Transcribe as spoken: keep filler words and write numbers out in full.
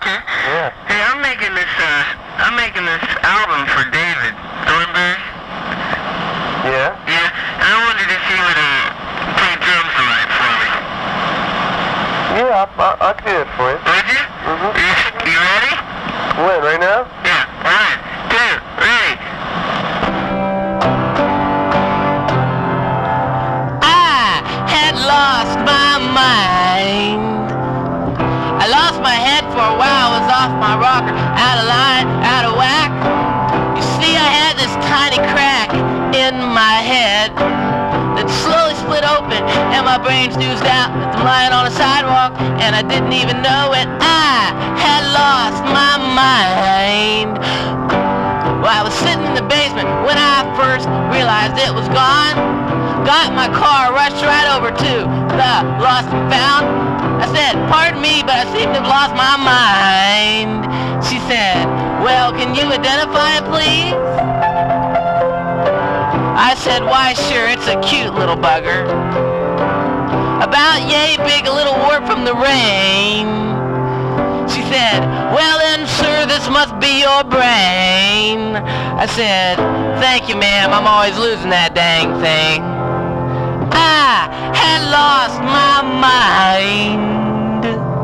Okay. Yeah. Hey, I'm making this, uh, I'm making this album for David Thornberry. Yeah? Yeah. And I wanted to see you would, uh, play drums all right for me. Yeah, I'll, I'll, I'll do it for you. Would you? Mm-hmm. You, you ready? When, right now? Yeah. One, two, three. I had lost my mind. I lost my head for a while, was off my rocker, out of line, out of whack. You see, I had this tiny crack in my head that slowly split open, and my brain oozed out. I'm lying on a sidewalk, and I didn't even know it. I had lost my mind. Well, I was sitting in the basement when I first realized it was gone. Got in my car, rushed right over to the lost and found. I said, pardon me, but I seem to have lost my mind. She said, well, can you identify it, please? I said, why, sure, it's a cute little bugger. About yay big, a little warp from the rain. She said, well then, sir, this must be your brain. I said, thank you, ma'am, I'm always losing that dang thing. I had lost my mind.